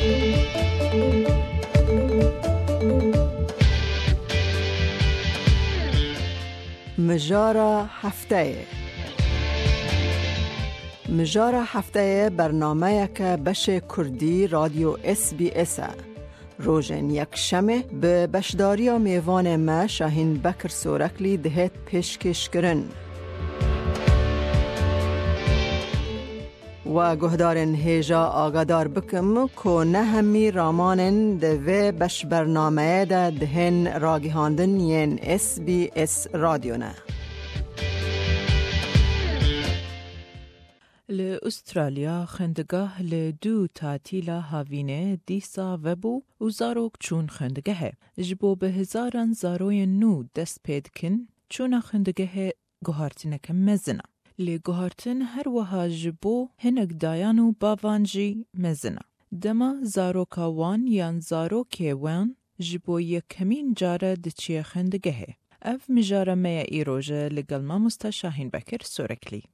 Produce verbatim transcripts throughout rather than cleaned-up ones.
مجارا هفته مجارا هفته برنامه که بش کردی رادیو اس بی اس روزن یک شمه به بشداری و میوان ما شاهین بکر سورکلی دهت پیشکش کرن و گهدارن هیجا آگادار بکم که نه همی رامانن دوی بش برنامه ده دهن راگیهاندن ین اس بی اس رادیو نه. لأسترالیا خندگاه لدو تعطیلا هاوینه دیسا وبو و زاروک چون خندگه جبو به هزاران زاروی نو دست پید کن چون خندگه گوهارتینک مزنه لی گوهارتین هر وها جبو هنگ دایانو باوانجی مزنه دما زاروکا وان یان زاروکی وان جبو یک کمین جاره دچی خندگه اف مجاره میا ایروژه لگل ما مستشاهین بکر سورکلی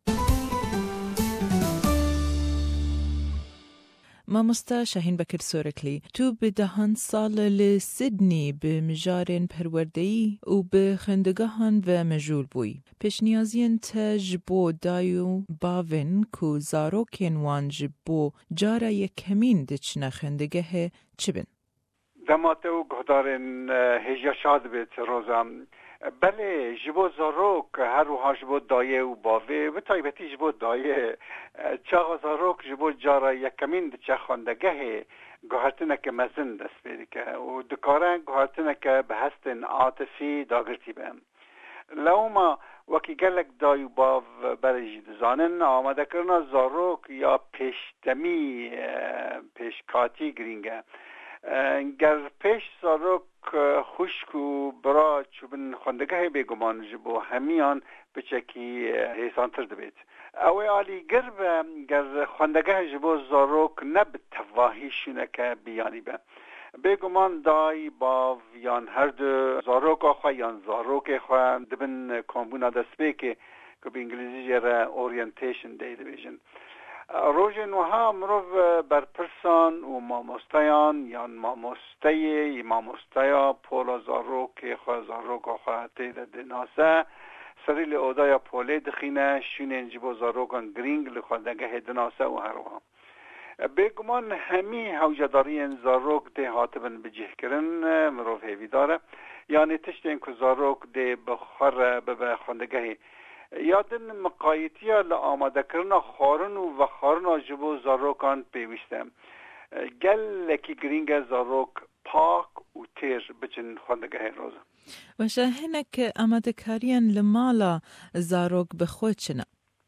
مامۆستا شاهین بەکر سۆرەکلی تو به دهان سال لسیدنی به مجارن پروردهی و به خندگاهان و مجول بوی. پشنیازین تا جبو دایو باون کو زاروکین وان جبو جارا یک کمین دچنا خندگه چی بین؟ دماته و گهدارن هجا شاد بیت روزم بله جبو زاروک هر روها جبو دایه و باوه و تایبتی جبو دایه چاق زاروک جبو جارا یکمین ده چه خواندگه گوهرتنه که مزن دست بیدی که و دکارن گوهرتنه که به هستن عاطفی داگرتی بهم لو ما وکی گلک دایو باو برای جدزانن آمده کرنا زاروک یا پیشتمی پیشکاتی گرینگه گر پیش زاروک خشک و برا چوبن خوندگه بگمان جبو همیان بچکی حیثانتر دبید اوی آلی گر به گر خوندگه جبو زاروک نب تواهیشونه که بیانی به بگمان دای باو یان هر دو زاروک آخوا یان زاروک آخوا دبن کامبونا دست بی که که به انگلیزی جره اورینتیشن دیده بیشن روز نوها مروف بر پرسان و ماموستایان یان ماموستای ماموستایا پولا زاروک خواه زاروک خواه تیده دناسه سریل اودایا پوله دخینه شون انجبو زاروکان گرینگ لخوادنگه دناسه و هروها بگمان همی حوجداری این زاروک ده حاطبن بجه کرن مروف هیوی داره یعنی تشت این که زاروک ده بخار بخوندگه یادن مقایتی ها لآماده کرنا خارن و خارن جبو زاروکان پیوستم گل لکی گرینگ زاروک پاک و تیر بچن خوندگه روزه و شاهنک آماده کارین لمالا زاروک بخواه چنه؟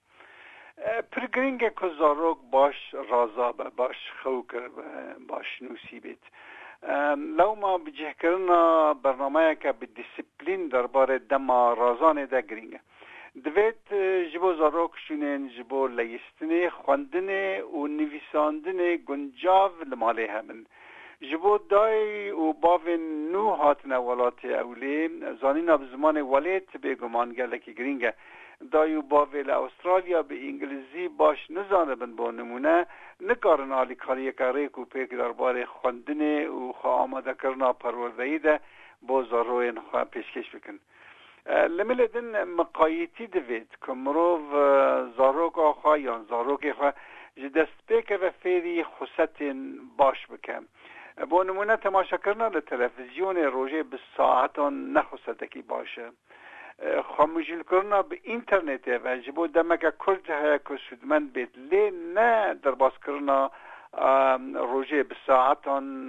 پر گرینگ که زاروک باش رازا باش خوکر باش نوسی بید لو ما بجه کرنا برنامه که به دیسیپلین درباره دما رازان ده گرینگه دوید جبو زاروک شونین جبو لیستنی خواندن و نویساندن گنجاو لماله همین جبو دای و باوین نو هاتن ولات اولی زانینا بزمان ولیت بگمان گلکی گرینگه دای و باویل استرالیا به انگلیزی باش نزانه بن با نمونه نکارن آلی کاری که ریکو پیک درباره خواندن و خواه آماده کرنا پروردهی ده با زاروین خواه پیشکش بکن لملدن مقایتی دوید که مروف زاروک آخواه یا زاروک خواه جدست پیک و فیری خصت باش بکن با نمونه تماشا کرنا لتلفزیون روژه به ساعتان نخصتکی باشه خاموشیل کرنا به اینترنت و جبو دمک کرد های که سودمند بید لی نه در باز کرنا روژه به ساعتان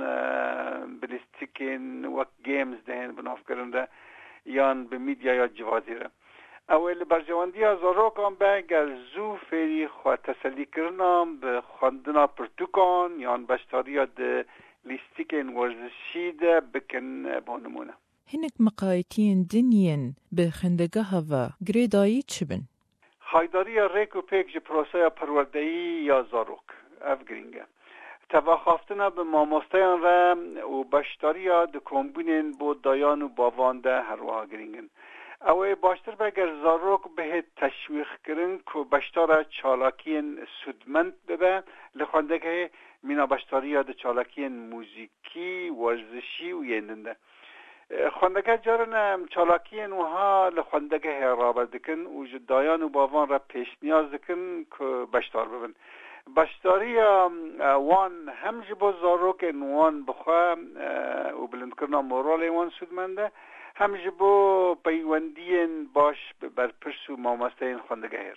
بلیستیکین و گیمز دهن بناف کرنده یان به میدیا یا جوازیره اول برجواندی ها زاروکان به گر زو فیری خواه تسلی کرنام به خواندنا پرتوکان یان بشتاری ها ده لیستیکین ورزشی ده بکن بانمونه هنک مقایتین دنین به خندگه هوا گریدایی چی بین؟ خایداری ها ریکو پیک جی پروسه پروردهی یا زاروک اف گرینگه تواخافتنا به ماموستایان را و بشتاری ها ده کمبونین بود دایان و باوانده هر وها گرینگن اوه باشتر بگر زاروک به تشویق کرن که بشتار چالاکین سودمند ببه لخوانده که مینا بشتاری د چالاکی موزیکی ورزشی و یندنده خواندگه جارن چالاکی نوها لخواندگه رابط دکن و جدایان و باوان را پیش نیاز دکن که بشتار ببن. بشتاری وان هم جبو زاروک نوان بخوا و بلند کرنا مورال وان سودمنده هم جبو پیوندین باش بر پرس و مامستین خواندگه هر.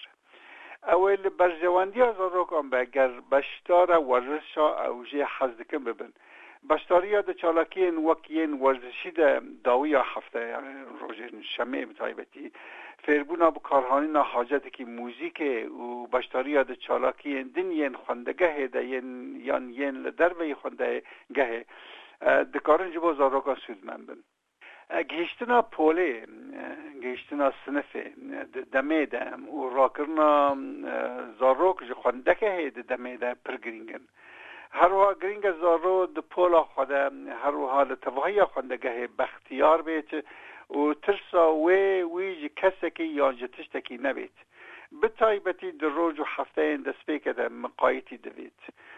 اول برجواندی از زاروک هم بگر بشتار ورزش او جه حز دکن ببن. بشتاری د چالاکین وکین ورزشی د داوی هفته روز شنبه بتایبتی فربونا بکارهانی نا حاجت کی موزیک و بشتاری د چالاکین دنین خوندگه د ین یان ین لدروی خوندگه د کارن جبو زاروکا سودمن بن گیشتنا پوله گیشتنا سنفه دمه دم و راکرنا زاروک جو خوندگه د دمه د پرگرینگن هر وها گرینگ زارو د پولا خوده هر وها لتوهی خوندگه بختیار بیت و ترسا وی ویج کسکی یا جتشتکی نبیت بتایبتی در روز و هفته این دست بکده مقایتی دوید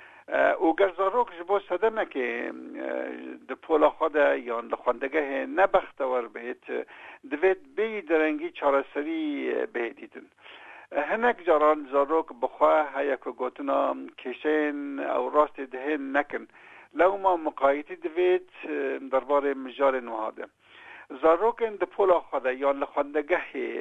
و گر زاروک جبو سدمه که د پولا خوده یا لخوندگه نبختور بیت دوید بی درنگی چارسری بیدیدن هنک جاران زاروک بخواه یک گوتنا کشین او راست دهن نکن لو ما مقایتی دوید درباره مجال نوهاده زاروک د پولا خوده یا لخوندگه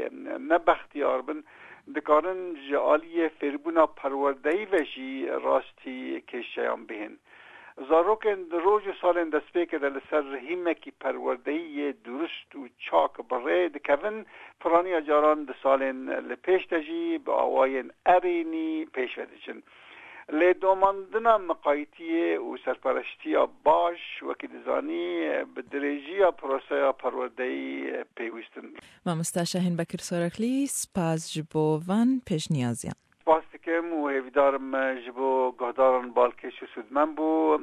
نبختیار بن دکارن جعالی فربونا پروردهی وشی راستی کشیان بهن زاروک روز سال دست بکه در سر رحیمه کی پروردهی درست و چاک بره دکون پرانی اجاران د سال لپیش تجی با آواین ارینی پیش ودیشن لی دوماندنا مقایتی و سرپرشتی باش وکی دزانی به درجی پروسه پروردهی پیوستن ما مستشاهین بکر سورکلی سپاس جبو ون پیش نیازیان باستکم و هیویدارم جبو گهداران بالکش و سودمن بو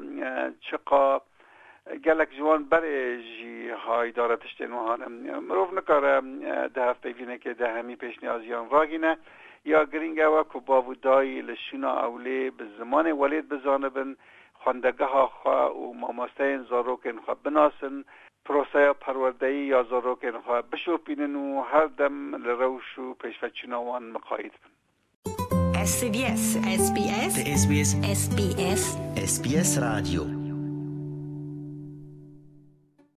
چقا گلک جوان بره جی های دارتش تنوهانم مروف نکاره ده هفته بینه که ده همی پیش نیازیان راگینه یا گرینگه و که باودایی لشونا اولی به زمان ولید بزانبن خواندگه ها خواه و ماماستین زاروکن خواه بناسن پروسه پروردهی یا زاروکن خواه بشوپینن و هر دم لروش و پیشفتچوناوان مقاید بن اس بی اس اس بی اس اس بی اس اس بی اس رادیو